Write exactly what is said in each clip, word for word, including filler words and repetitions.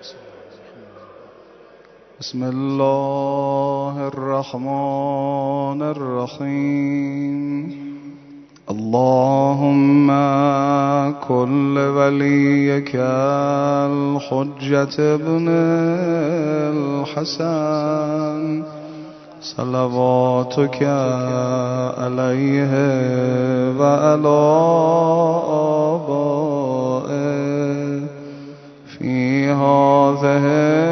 بسم الله الرحمن الرحيم. اللهم كل وليك الحجة ابن الحسن صلواتك عليه وعلى آبائه في هذه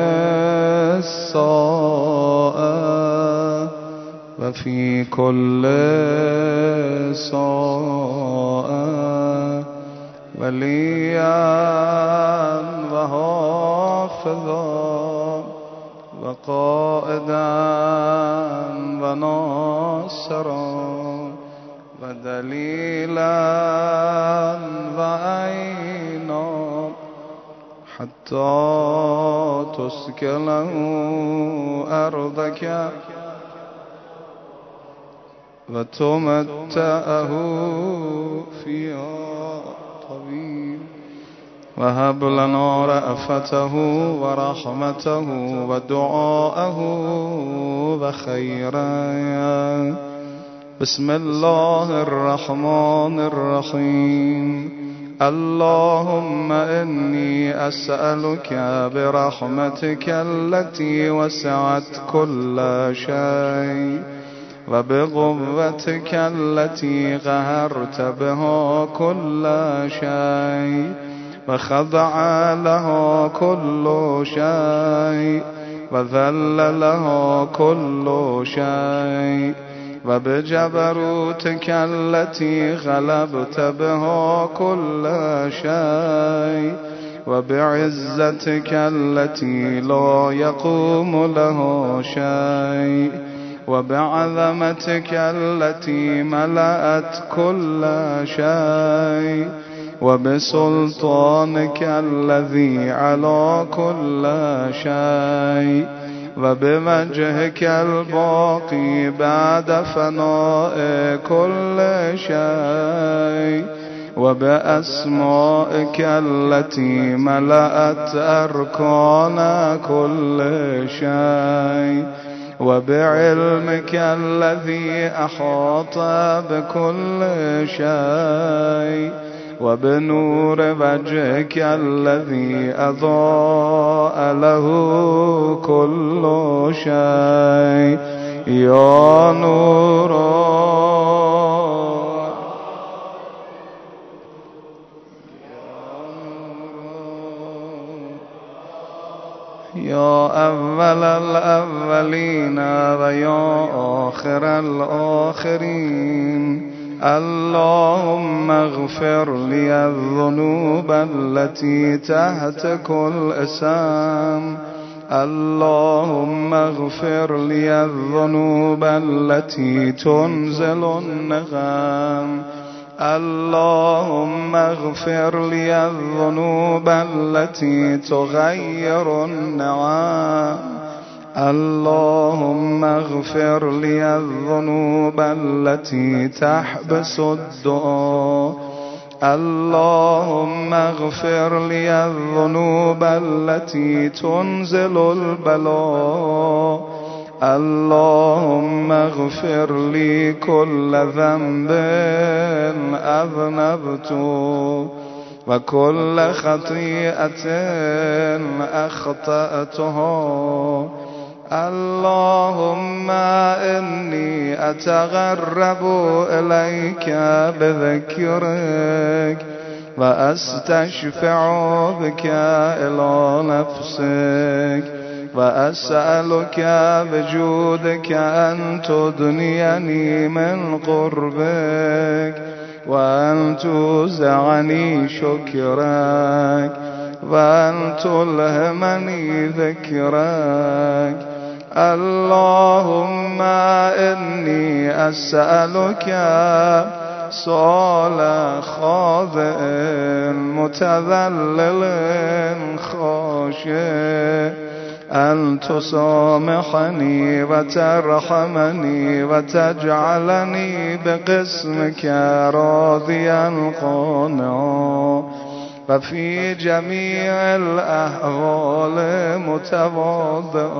الساعة وفي كل ساعة وليا وحافظا وقائدا وناصرا ودليلا وعينا حتى تسكنه أرضك وتمتعه فيها طويل وهب لنا رأفته ورحمته ودعاءه وخيرا. بسم الله الرحمن الرحيم. اللهم إني أسألك برحمتك التي وسعت كل شيء وبقوتك التي قهرت بها كل شيء وخضع لها كل شيء وذل لها كل شيء وبجبروتك التي غلبت بها كل شيء وبعزتك التي لا يقوم لها شيء وبعظمتك التي ملأت كل شيء وبسلطانك الذي على كل شيء وبوجهك الباقي بعد فناء كل شيء وبأسمائك التي ملأت أركان كل شيء وبعلمك الذي أحاط بكل شيء وبنور وجهك الذي أضاء له كل شيء يا نور يا أول الأولين ويا آخر الآخرين. اللهم اغفر لي الذنوب التي تحت كل اسم. اللهم اغفر لي الذنوب التي تنزل النغم. اللهم اغفر لي الذنوب التي تغير النعم. اللهم اغفر لي الذنوب التي تحبس الدعاء. اللهم اغفر لي الذنوب التي تنزل البلاء. اللهم اغفر لي كل ذنب أذنبته وكل خطيئة أخطأتها. اللهم إني أتغرب إليك بذكرك وأستشفع بك إلى نفسك وأسألك بجودك أن تدنيني من قربك وأن توزعني شكرك وأن تلهمني ذكرك. اللهم إني أسألك سؤال خاضع متذلل خاشع أن تسامحني وترحمني وتجعلني بقسمك راضيا قانعا وفي جميع الأحوال متواضع.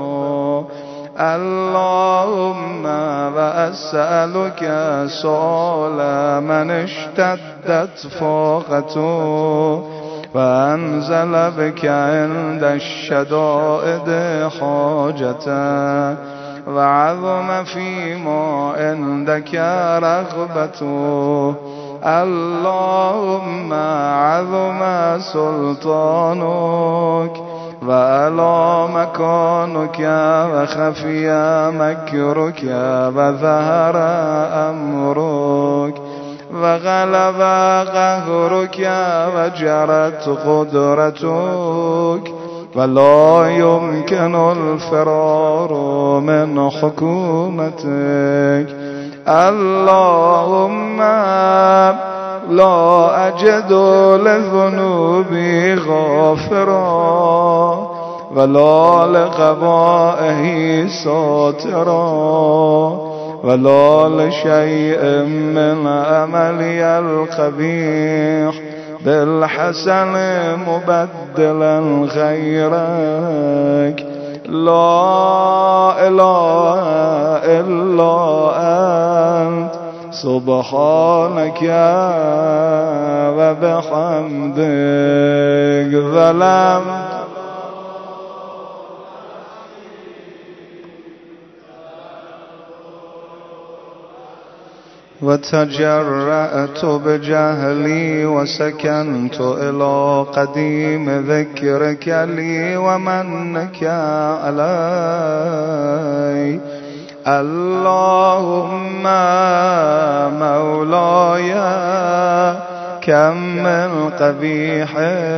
اللهم وأسألك سؤال من اشتدت فاقته وأنزل بك عند الشدائد حاجته وعظم فيما عندك رغبته. اللهم عظم سلطانك وعلى مكانك وخفي مكرك وظهر أمرك وغلب قهرك وجرت قدرتك ولا يمكن الفرار من حكومتك. اللهم لا أجد لذنوبي غافرا ولا لقبائه ساترا ولا لشيء من عملي القبيح بالحسن مبدلا غيرك. لا إله إلا أنت سبحانك وبحمدك ظلمت وتجرأت بجهلي وسكنت إلى قديم ذكرك لي ومنك علي. اللهم مولاي كم من قبيح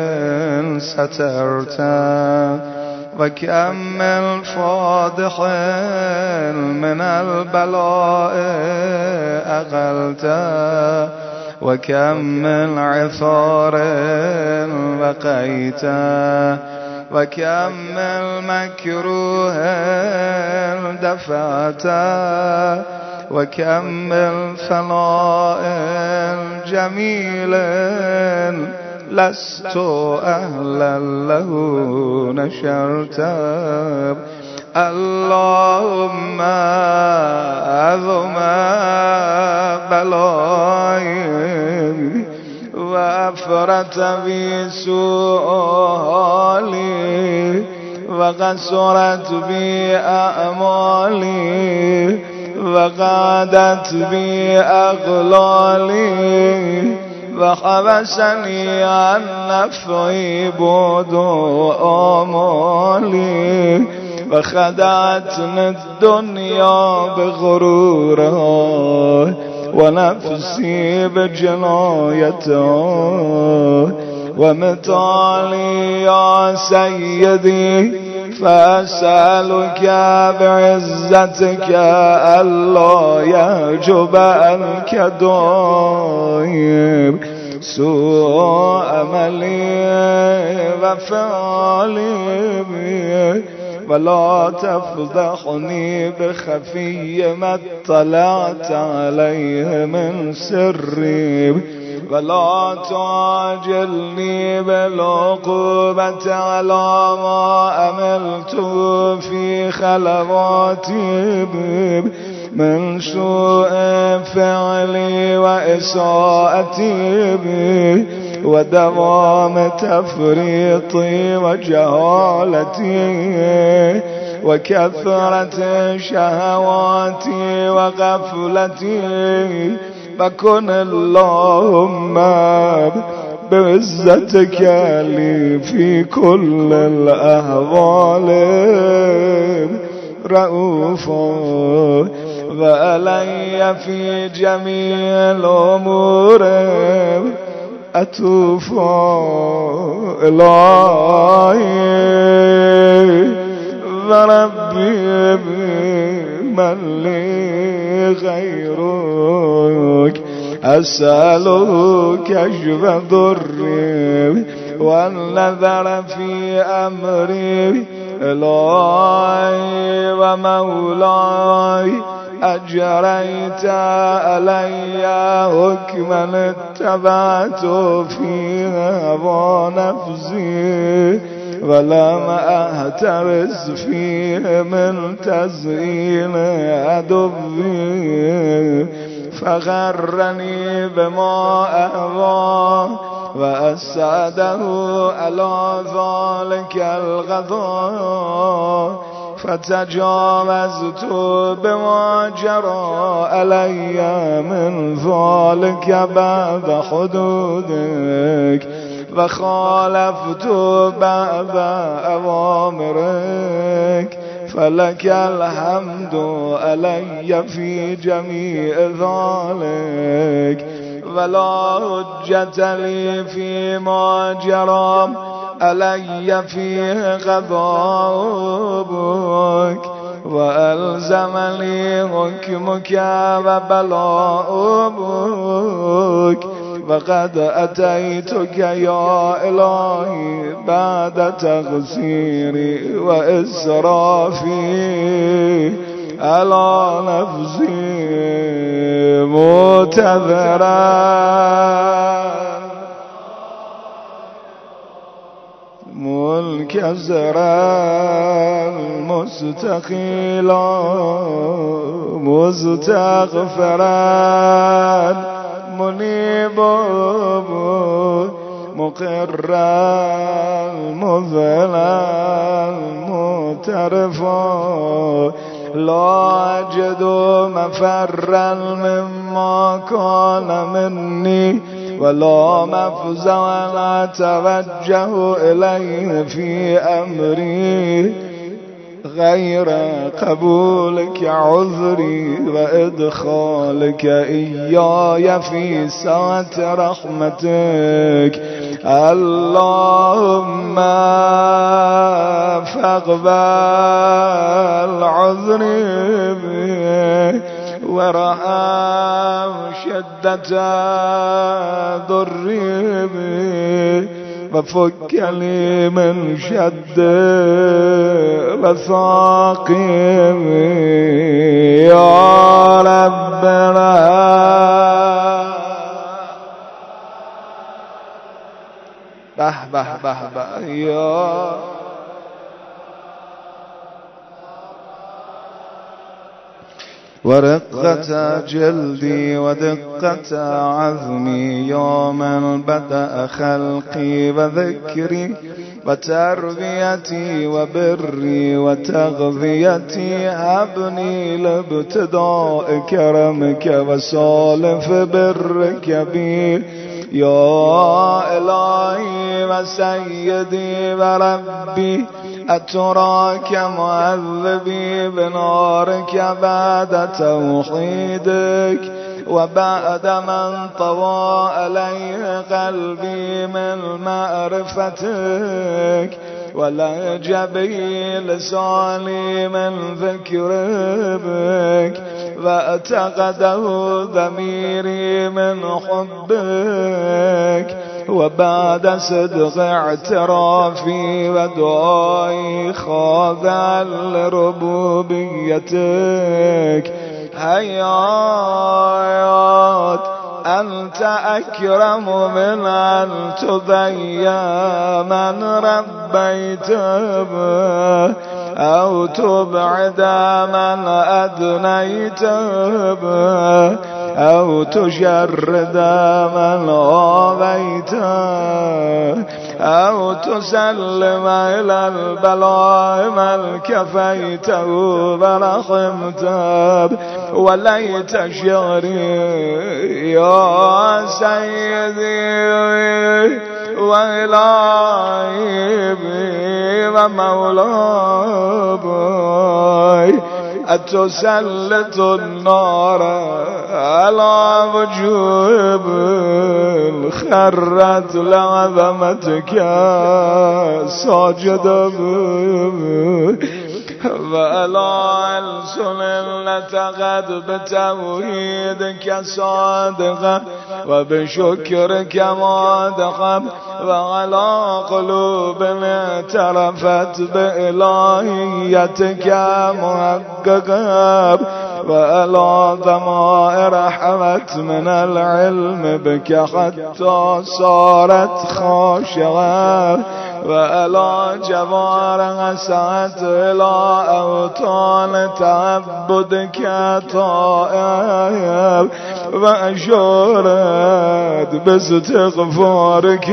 سترته وكم من فاضح من البلاء أغلته وكم من عثار وقيته وكم من مكروه دفعته وكم من ثناء جميل لست أهلا له نشرته. اللهم أعظم بلائي وأفرت بي سوء حالي وقصرت بي أعمالي وقادت بي أغلالي وحبسني عن نفعي بعد آمالي وخدعتني الدنيا بغرورها ونفسي بجنايتها. ومتعالي يا سيدي فأسألك بعزتك ألا يحجب عنك دائم سوء عملي وفعلي ولا تفضحني بخفي ما اطلعت عليه من سري ولا تعجلني بالعقوبة على ما عملت في خلواتي من سوء فعلي وإساءتي ودوام تفريطي وجهالتي وكثرة شهواتي وغفلتي. فكن اللهم بعزتك لي في كل الأحوال رؤوفا وعلي في جميع الأمور أتوب إلهي وربي من لي غيرك أسأله كشف ضري والنذر في أمري إلهي ومولاي أجريت علي حكما اتبعت فيها ونفسي ولم أهترس فيه من تزيين عدوي فغرني بما أهوى وأسعده على ذلك الغضاء فتجاوزت بما جرى علي من ذلك بعد حدودك وخالفت بعد أوامرك فلك الحمد علي في جميع ذلك ولا حجة لي فيما جرى علي فيه غضبك وألزمني حكمك وبلاؤك وقد أتيتك يا إلهي بعد تغسيري وإسرافي على نفسي معتذرا منكسرا مستقيلا مستغفرا منيبا مقرا مذلا معترفا لا أجد مفرا مما كان مني ولا مفزعا أتوجه إليه في أمري غير قبولك عذري وإدخالك إياي في سعة رحمتك اللهم فاقبل عذري ورحم شدة ضري وفك لي من شد وثاقب يا ربنا به به به به يا ورقة جلدي ودقة عظمي يا من بدأ خلقي وذكري وتربيتي وبري وتغذيتي هبني لابتداء كرمك وسالف برك بي يا إلهي وسيدي وربي أتراك معذبي بنارك بعد توحيدك وبعد من طوى عليه قلبي من معرفتك ولهج به لساني من ذكر بك واعتقده ضميري من حبك وبعد صدق اعترافي ودعائي خاضعا لربوبيتك حيات أنت أكرم من أن تضيع من ربيت به أو تبعد من أدنيت به أو تشرد من آويت أو تسلم إلى البلاء من كفيته ورحمته وليت شعري يا سيدي وإلهي ومولاي أتسلط النار على وجوب خرت لعظمتك ساجد ولا ألسن لتغد بتوحيدك صادقا وبشكرك مادقا وعلى قلوب اعترفت بإلهيتك محققا وألا ضمائر حمت من العلم بك حتى صارت خاشعة وألا جوار سعت إلى أوطان تعبدك طائر وأشارت باستغفارك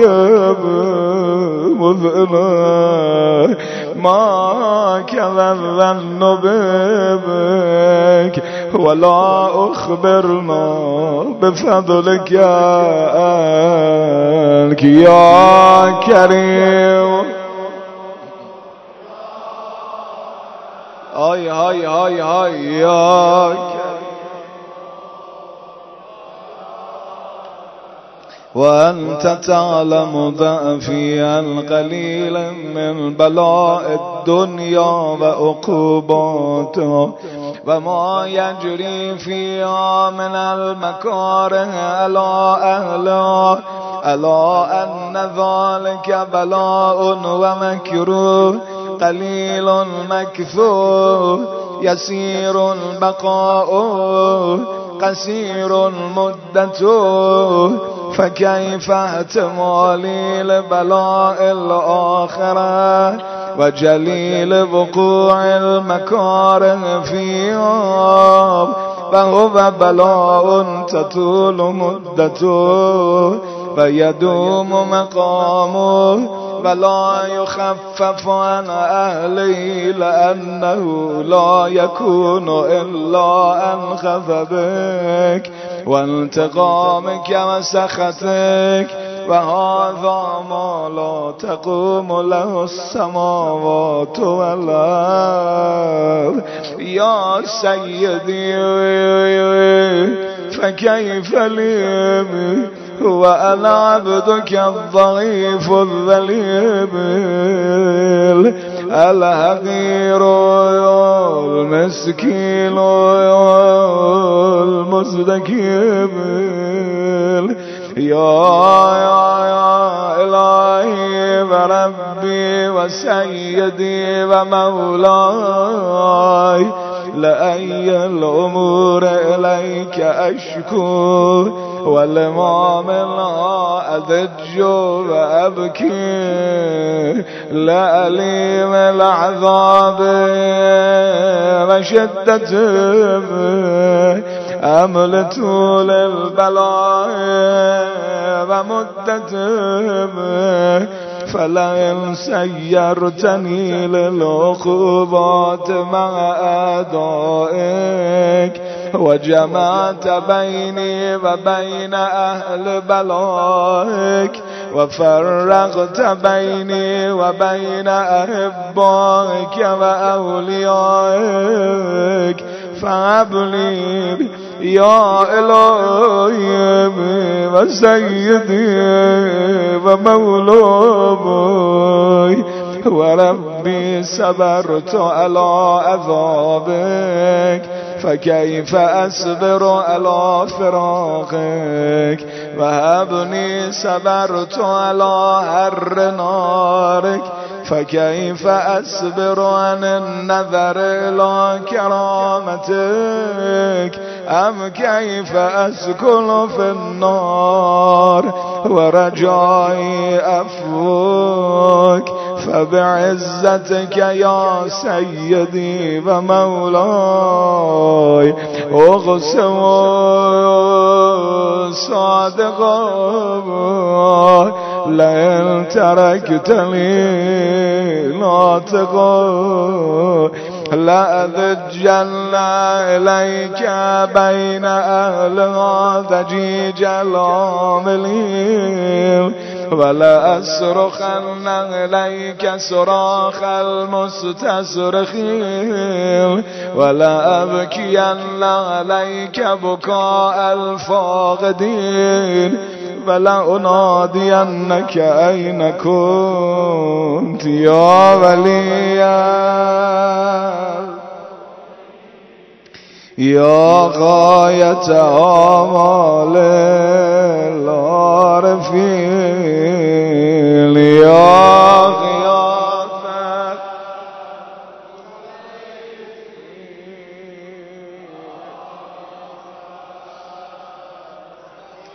مذنب ما كان الظن بك ولا أخبرنا بفضلك يا كريم. هاي هاي هاي هاي يا كريم. وأنت تعلم ضعفي القليل من بلاء الدنيا وعقوباتها وما يجري فيها من المكاره على أهلها، ألا أن ذلك بلاء ومكروه قليل مكثور يسير بقاؤه قصير مدته، فكيف احتمالي لبلاء الآخرة وجليل وقوع المكاره فيها، فهو بلاء تطول مدته ويدوم مقامه ولا يخفف عن أهله، لأنه لا يكون إلا عن غضبك وانتقامك وسخطك، وهذا ما لا تقوم له السماوات والأرض. يا سيدي فكيف لي وأنا عبدك الضعيف الذليل الحقير المسكين المزدكيب. يا يا يا إلهي وربي وسيدي ومولاي، لأي الأمور إليك أشكو ولما منها أضج وأبكي، لأليم العذاب وشدته أم لطول البلاء ومدته، فلئن سيرتني للعقوبات مع أعدائك وجمعت بيني وبين أهل بلائك وفرقت بيني وبين أحبائك وأوليائك، فهب لي يا إلهي وسيدي ومولاي وربي، صبرت على عذابك فكيف أصبر على فراقك، وهبني صبرت على حر نارك فكيف أصبر عن النظر إلى كرامتك، أم كيف أسكن في النار ورجائي أفوك، فبعزتك يا سيدي ومولاي أقسم صادقا لئن تركتني ناطقا لأذجن إليك بين أهلها ضجيج العاملين، ولا أصرخن إليك صراخ المستصرخين، ولا أبكين عليك بكاء الفاقدين، ولا أنادينك أين كنت يا وليا يا غاية آمال العارفين، يا غياث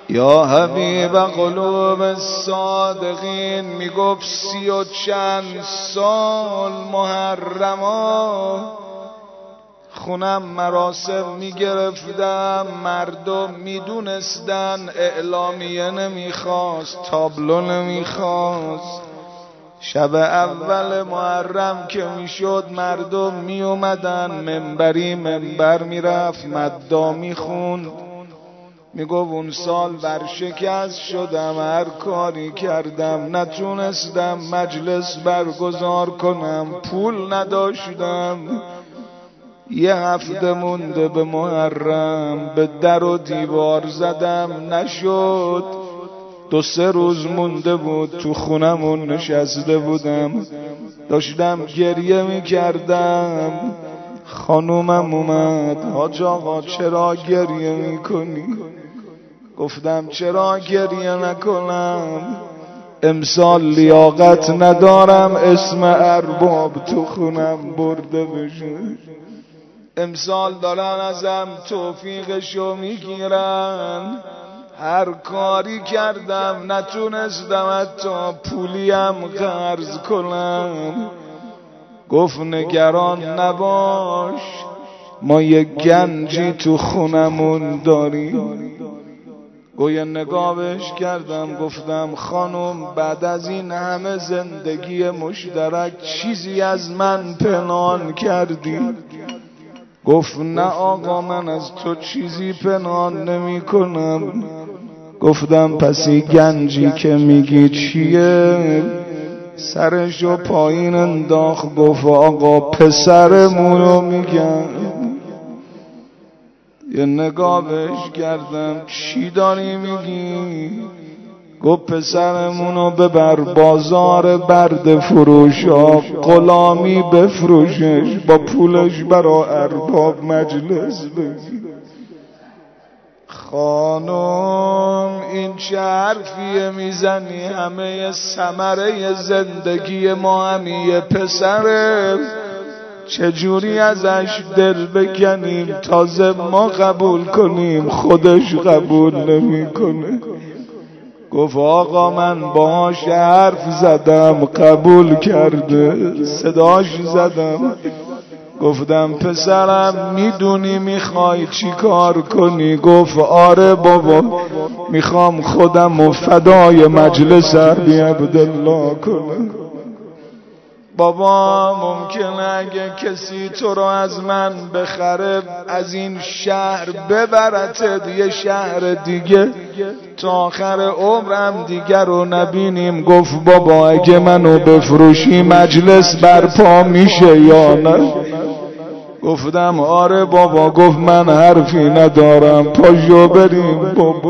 یا حبیب قلوب الصادقین میگفت سی و چند سال محرما خونم مراسم میگرفتم، مردم میدونستن اعلامیه نمیخواست، تابلو نمیخواست. شب اول محرم که میشد مردم میومدن، منبری منبر میرفت، مدا میخوند، میگفت اون سال ورشکست شدم، هر کاری کردم نتونستم مجلس برگزار کنم، پول نداشتم. یه هفته مونده به محرم، به در و دیوار زدم نشد. دو سه روز مونده بود تو خونمون نشسته بودم، داشتم گریه میکردم. خانومم اومد، حاج آقا چرا گریه میکنی؟ گفتم چرا گریه نکنم، امسال لیاقت ندارم اسم ارباب تو خونم برده بشه. امسال دارن ازم توفیقشو میگیرن، هر کاری کردم نتونستم حتی پولیم قرض کنم. گفت نگران نباش، ما یک گنجی تو خونمون داریم. گویا نگاهش کردم، گفتم خانم بعد از این همه زندگی مشترک چیزی از من پنهان کردی؟ گفت نه آقا من از تو چیزی پنهان نمی کنم. گفتم پس این گنجی که میگی چیه؟ سرشو پایین انداخت، گفت آقا پسرمونو میگم. یه نگاه بهش کردم، چی داری میگی؟ گفت پسرمونو ببر بازار برد فروشا، غلامی بفروشش، با پولش برا ارباب مجلس بگیر. خانم این چه حرفیه میزنی؟ همه ثمره زندگی ما همیه پسره، چجوری ازش دل بکنیم؟ تازه ما قبول کنیم خودش قبول نمیکنه. گفت آقا من باهاش حرف زدم قبول کرده، صداش زدم، گفتم پسرم میدونی میخوای چی کار کنی؟ گفت آره بابا میخوام خودم و فدای مجلس ابی عبدالله کنم. بابا ممکنه اگه کسی تو رو از من بخره از این شهر ببرتت یه شهر دیگه، تا آخر عمرم دیگر رو نبینیم. گفت بابا اگه منو بفروشی مجلس برپا میشه یا نه؟ گفتم آره بابا. گفت من حرفی ندارم، پاشو بریم بابا.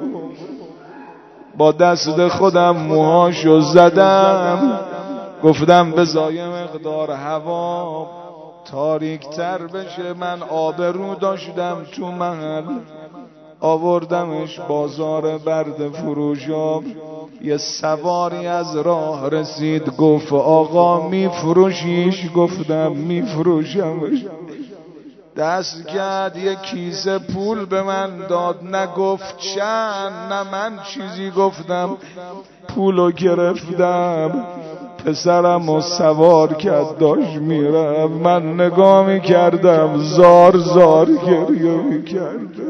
با دست خودم موهاشو زدم، گفتم بذار یه مقدار هوا تاریک تر بشه. من آبرو داشتم تو محل، آوردمش بازار برد فروشا. یه سواری از راه رسید، گفت آقا میفروشیش؟ گفتم میفروشمش. دست کرد یه کیسه پول به من داد، نگفت چند نه من چیزی. گفتم پولو گرفتم. پسرم رو سوار کرد داشت میرم، من نگاه میکردم زار زار گریه میکردم.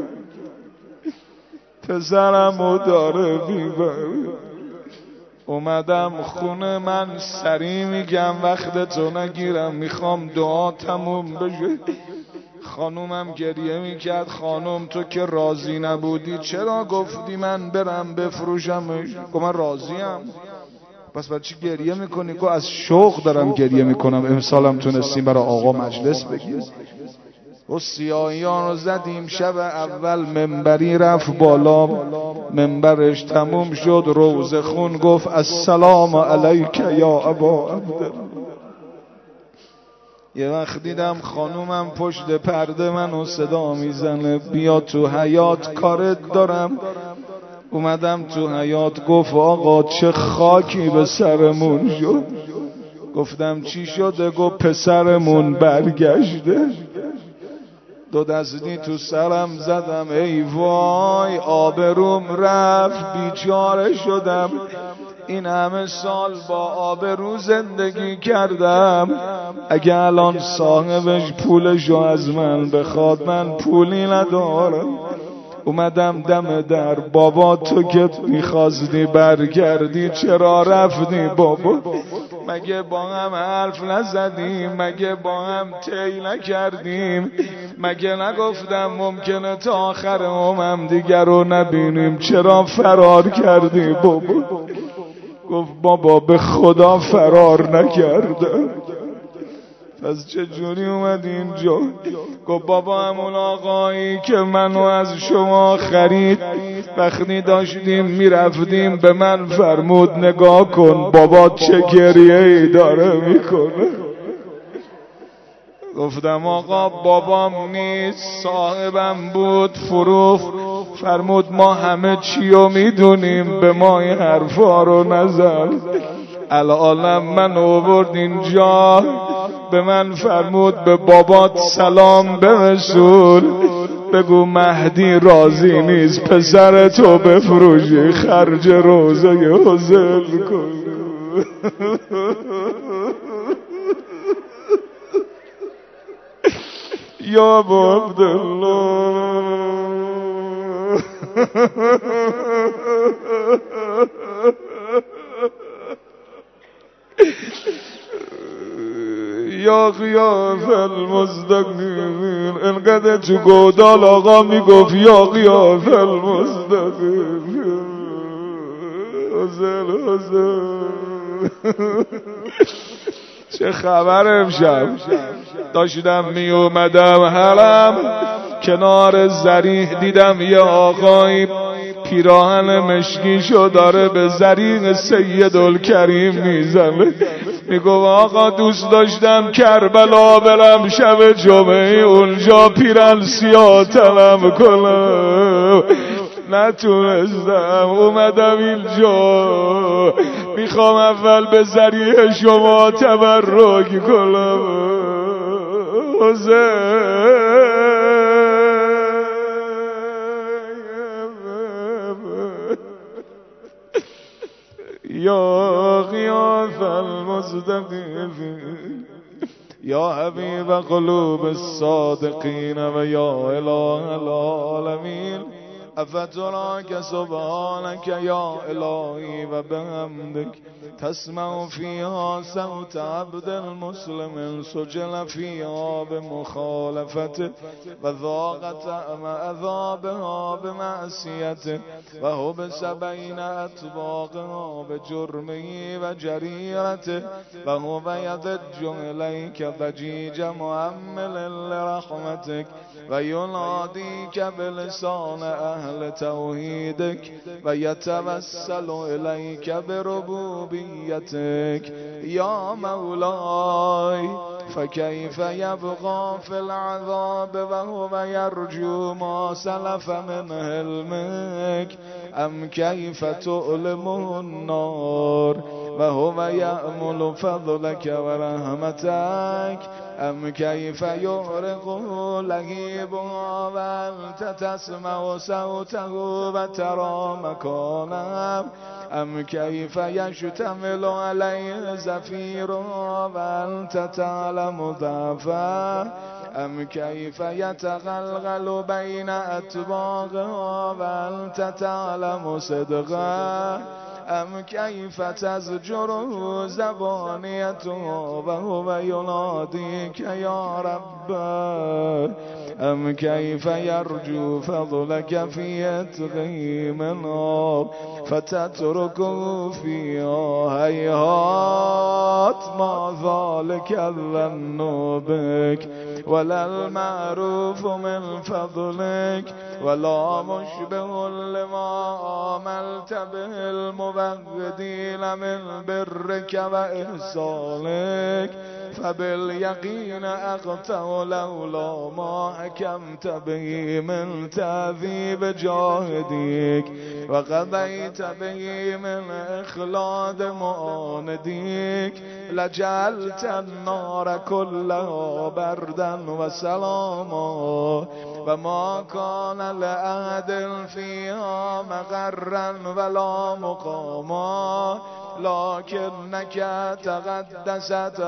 پسرم رو داره میبره. اومدم خونه، من سری میگم وقت تو نگیرم، میخوام دعا تموم بشه. خانومم گریه میکرد، خانوم تو که راضی نبودی چرا گفتی من برم بفروشمش؟ گفت من راضیم. پس برای چی گریه میکنی؟ گفت از شوق دارم گریه میکنم، امسالم تونستیم برای آقا مجلس بگیر. و سیاهیان رو زدیم. شب اول منبری رفت بالا، منبرش تموم شد، روزه خون گفت السلام علیک یا ابا عبدالله. یه وقت دیدم خانومم پشت پرده منو صدا میزنه، بیا تو حیاط کارت دارم. اومدم تو حیاط، گفت آقا چه خاکی به سرمون شد. گفتم چی شده؟ گفت پسرمون برگشته. دو دستی تو سرم زدم ای وای آبروم رفت بیچاره شدم. این همه سال با آبرو زندگی کردم، اگه الان صاحبش پولشو از من بخواد من پولی ندارم. اومدم دم در، بابا تو که میخواستی برگردی چرا رفتی بابا؟ مگه با هم حرف نزدیم؟ مگه با هم طی نکردیم؟ مگه نگفتم ممکنه تا آخر عمرم دیگر رو نبینیم؟ چرا فرار کردی بابا؟ گفت بابا به خدا فرار نکردم. پس چجوری اومدی اینجا؟ گفت بابا همون آقایی که منو از شما خرید وقتی داشتیم میرفتیم به من فرمود نگاه کن بابا چه گریه ای داره میکنه. گفتم آقا بابام نیست، صاحبم بود فروخت. فرمود ما همه چیو میدونیم، به ما این حرفا رو نزن. الان من آورد اینجا، به من فرمود به بابات سلام برسون، بگو مهدی راضی نیست پسر تو بفروشی خرج روزه حزل کن. یا ابا عبدالله یا غیاث المستقیمین. انقدر تو گودال آقا میگفت یا غیاث المستقیمین حسل حسل. چه خبر امشب؟ داشتم می اومدم حرم کنار زریح دیدم یه آقایی پیراهن مشکیشو داره به زریح سیدالکریم میزنه. میگو آقا دوست داشتم کربلا برم شب جمعه اونجا پیرن سیاه تنم کنم، نتونستم. اومدم اینجا میخوام اول به ذریعه شما تبرک کنم. یا غیاث المصدقین یا حبیب قلوب الصادقین و یا اله العالمین افتراک سبحانک یا الهی و بحمدک تسمع فیها صوت عبد المسلم سجل فیها بمخالفت و ذاق طعم عذابها بمعصیت و حبس بین اطباقها بجرمه و جریرت و هو یضج الیک ضجیج معمل لرحمتک و ینادیک بلسان اهل توحیدک و یتوسل الیک بربوبیتک یا مولای فکیف یبقى فی العذاب و هو یرجو ما سلف من حلمک ام کیف تعلمه النار و هو یأمل فضلک و رحمتک ام کیف یغرق لهیبها و انت تسمع صوته و ترى مکانه ام کیف یشتمل علیه زفیرها و انت تعلم ضعفه ام کیف یتغلغل بین اطباقها و انت تعلم صدقه ام کیف تزجره زبانیتها و هو ینادیک یا رب ام کیف یرجو فضلک فی عتقه من النار فتترکه فیها هیهات ما ذلک الظن بک ولا المعروف من فضلک ولا مشبه لما عملت به المبغدین من برک و احسانک فباليقين أقطع لولا ما حكمت به من تعذيب جاهديك وقضيت به من إخلاد معانديك لجعلت النار كلها بردا وسلاما وما كان لأحد فيها مغرا ولا مقاما لكنك تقدست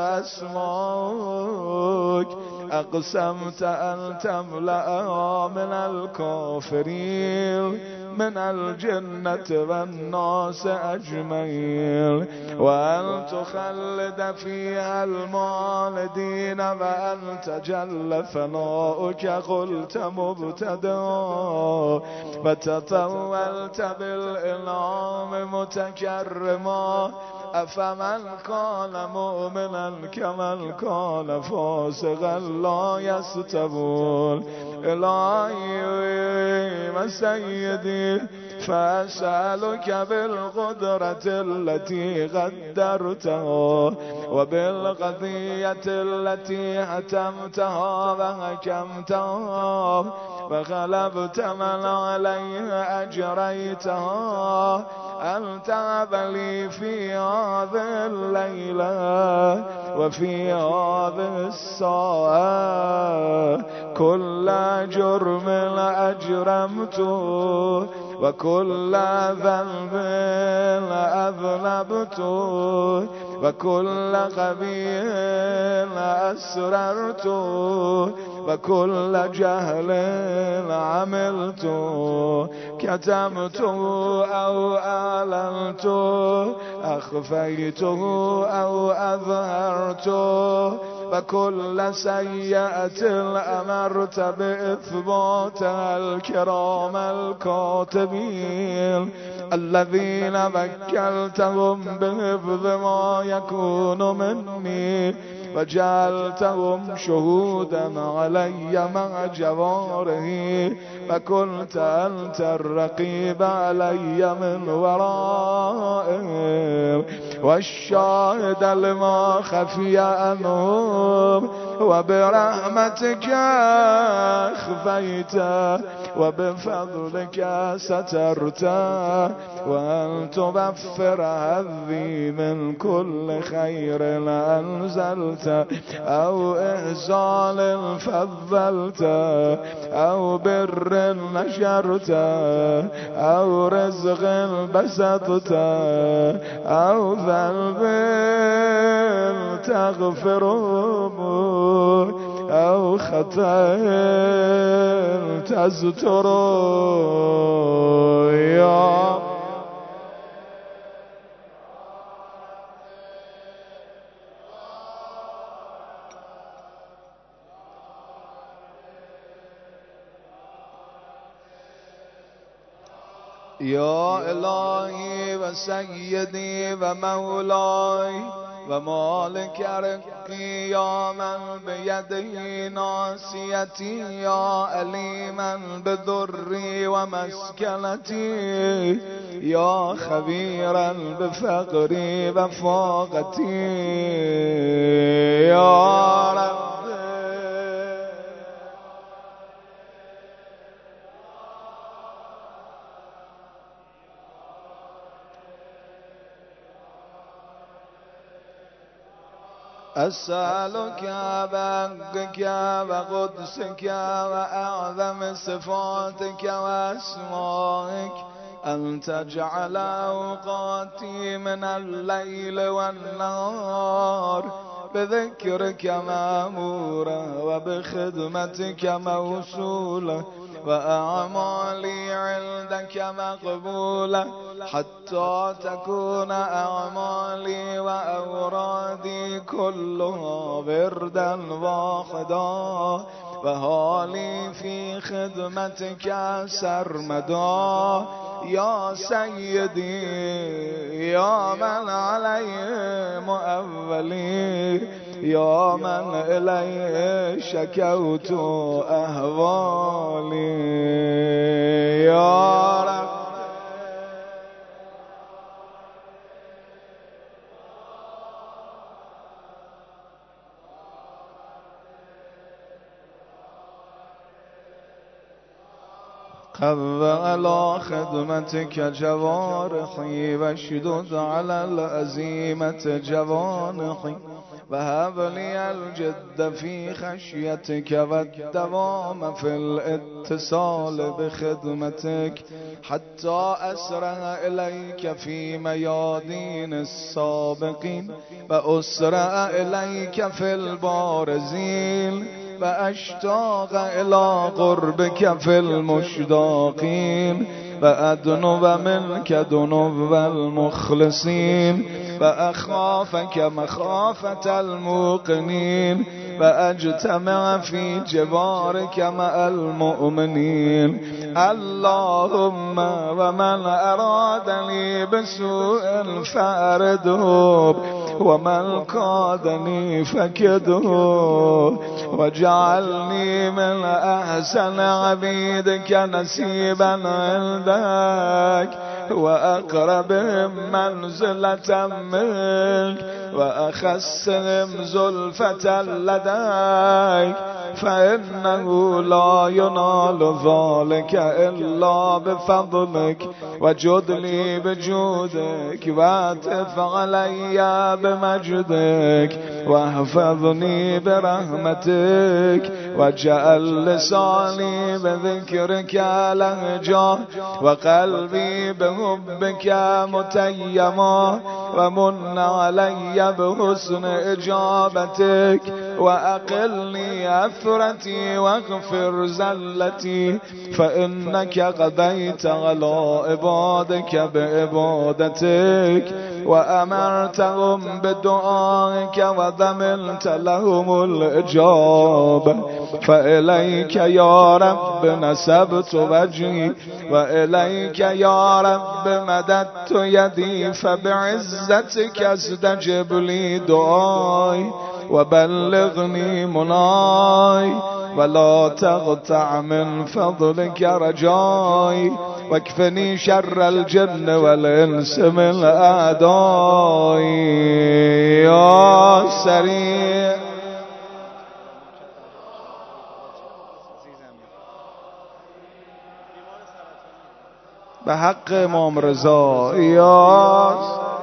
أسماك أقسمت أن تملأها من الكافرين من الجنة والناس أجمعين وأن تخلد فيها المعاندين وأنت جل ثناؤك قلت مبتدا وتطولت بالإنعام متكرما أفمن كان مؤمنا كمن كان فاسقا لا يستوون إلهي وسيدي فأسألك بالقدرة التي قدرتها وبالقضية التي حتمتها وحكمتها وخلبت من عليها أجريتها أن تعب لي في هذه الليلة وفي هذه الساعة كل جرم أجرمته وكل ذنب أذنبته وكل قبيح أسررته وكل جهل عملته كتمته أو أعلنته أخفيته أو أظهرته وكل سيئة أمرت بإثباتها الكرام الكاتبين الذين وكلتهم بحفظ ما يكون مني وجعلتهم شهودا علي مع جواره فكنت أنت الرقيب علي من ورائهم والشاهد لما خفي عنهم وبرحمتك أخفيت وبفضلك سترت وأن تغفر هذي من كل خير أنزلت أو إحسان فضلت أو بر نشرت أو رزق بسطت أو ذنب تغفره أو خطأ تستر يا يا إلهي وسيدي ومولاي ومالك رقي يا من بيده ناصيتي يا أليما بضري ومسكنتي يا خبيرا بفقري وفاقتي يا رب أسألك بحقك وقدسك وأعظم صفاتك وأسمائك أن تجعل أوقاتي من الليل والنهار بذكرك مأمورة وبخدمتك موصولة وأعمالي عندك مقبولة حتى تكون أعمالي وأورادي كلها وردا واحدا وحالي في خدمتك سرمدا يا سيدي يا من عليه مؤولي يا من إليه شكوت أهوالي يا رب قو على خدمتك جوارحي واشدد على العزيمة جوانحي وهب لي الجد في خشيتك والدوام في الاتصال بخدمتك حتى أسرع إليك في ميادين السابقين وأسرع إليك في البارزين وأشتاق إلى قربك في المشتاقين وأدنو منك دنو المخلصين وأخافك مخافة الموقنين وأجتمع في جوارك مع المؤمنين. اللهم ومن أرادني بسوء فأرده ومن قادني فكده وجعلني من أحسن عبيدك نسيبا عندك وأقربهم منزلة منك وأخسهم زلفة لديك فإنه لا ينال ذلك إلا بفضلك وجد لي بجودك واتف علي بمجدك واحفظني برحمتك واجعل لساني بذكرك لهجا وقلبي بحبك متيما ومن علي بحسن إجابتك وأقلني أثرتي واغفر زلتي فإنك قضيت على عبادك بعبادتك وأمرتهم بدعائك وضمنت لهم الإجابة فإليك يا رب نسبت وجهي وإليك يا رب مددت يدي فبعزتك استجب لي دعائي وبلغني مناي ولا تقطع من فضلك رجائي واكفني شر الجن والإنس من أعدائي يا سريع بحق امام رضا یا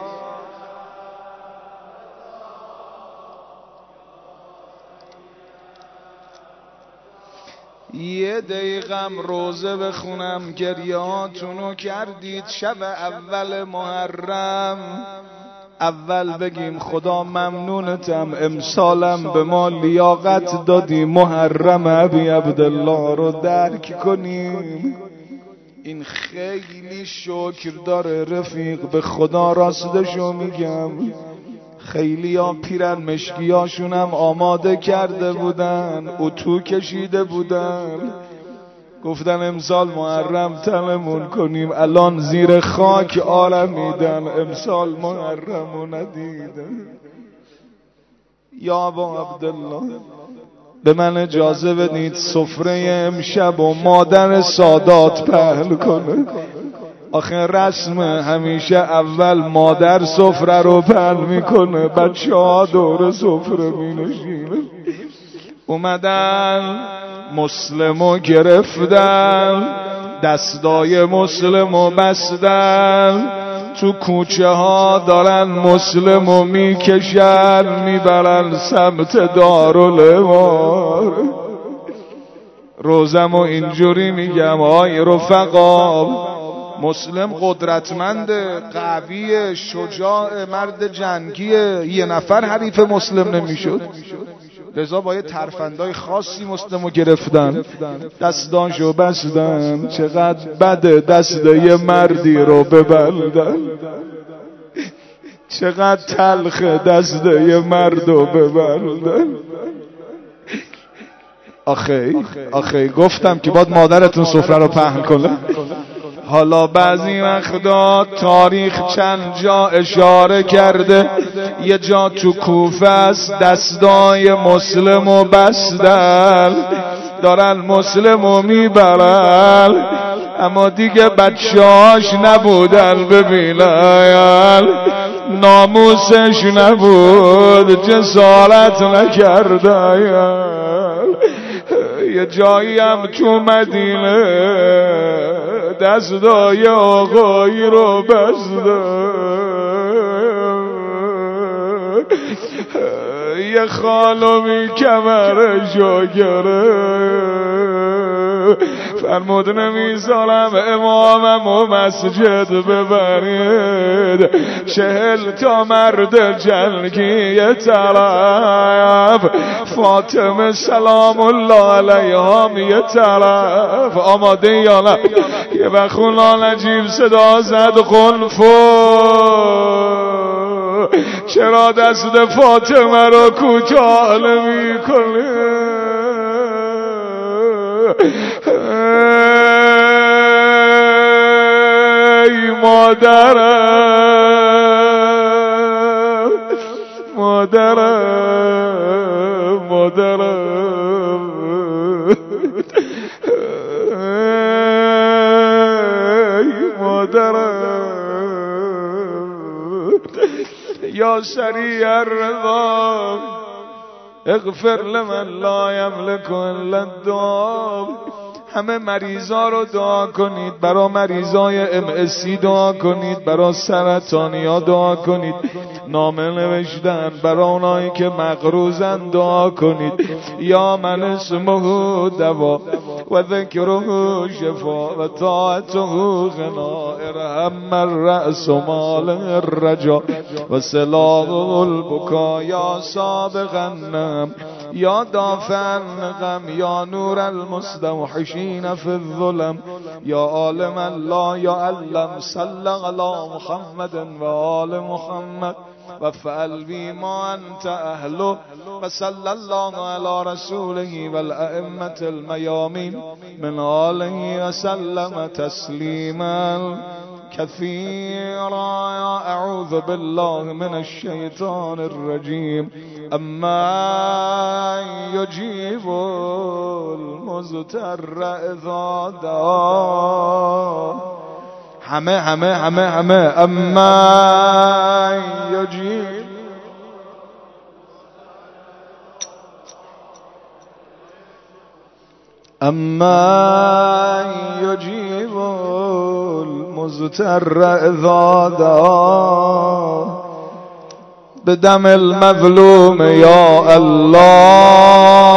یه دقیقم روزه بخونم گریاتونو کردید شب اول محرم. اول بگیم خدا ممنونتم امسالم به ما لیاقت دادی محرم ابی عبدالله رو درک کنیم. این خیلی شکر داره رفیق، به خدا راستشو میگم. خیلی ها پیرن مشکی هاشونم آماده کرده بودن، اتو کشیده بودن، گفتن امسال محرم تلمون کنیم، الان زیر خاک آرمیدن امسال محرمو ندیدن. یا ابا عبدالله به من اجازه بدید سفره امشب و مادر سادات پهل کنه. آخه رسم همیشه اول مادر سفره رو پهل میکنه، بچه ها دور سفره می نشینه. اومدن مسلمو گرفتن، دستای مسلمو بستن، تو کوچه ها دارن مسلمو میکشن میبرن سمت دارالامام. روزمو اینجوری میگم آی رفقا، مسلم قدرتمند، قوی، شجاع، مرد جنگیه، یه نفر حریف مسلم نمیشد، لذا با یه ترفندای خاصی مسلمو گرفتن، دستانشو بستن. چقدر بده دست یه مردی رو ببلدن، چقدر تلخ دست یه مرد رو ببلدن. آخه آخه گفتم که باید مادرتون سفره رو پهن کنه. حالا بعضی وقتا تاریخ چند جا اشاره کرده، یه جا تو کوفه است دستای مسلمو بستن، دارن مسلمو میبرن، اما دیگه بچه‌هاش نبودن ببینن، ناموسش نبود، جسارت نکردن. یه جایی هم تو مدینه دستای آقایی رو بسته، یه خانمی کمرشو گرفت، فرمود نمیذارم امامم و مسجد ببرید، چهل تا مرد جنگی یه طرف، فاطمه سلام الله علیها یه طرف. آماده یا نه؟ یه بخونان عجیب صدا زد خنفو، چرا دست فاطمه رو کوتاه نمی کنی؟ ای مادرم مادرم مادرم، ای مادرم، یا سریع الرضا اغفر لمن لا یملک الا الدعا. همه مریضا رو دعا کنید، برای مریضای ام اسی دعا کنید، برای سرطانیا دعا کنید، نامه نوشتن برای اونایی که مقروضن دعا کنید. یا من اسمه دوا و ذکره شفا و طاعته غنا، ارحم من رأس مال الرجا و سلاح البکا، یا سابق النم یا دافع النقم، یا نور المستوحشین فی الظلم، یا عالم الله یا علم، صل علی محمد و آل محمد و فعل بی ما انت اهله و صلی الله علی رسوله و الائمه المیامین من آله و سلم تسلیما كثيرا. اعوذ بالله من الشيطان الرجيم. اما يجيب المضطر اذا دعاه، همه همه همه همه اما يجيب اما يجيب المضطر اذا دعاه بدم المظلوم یا الله،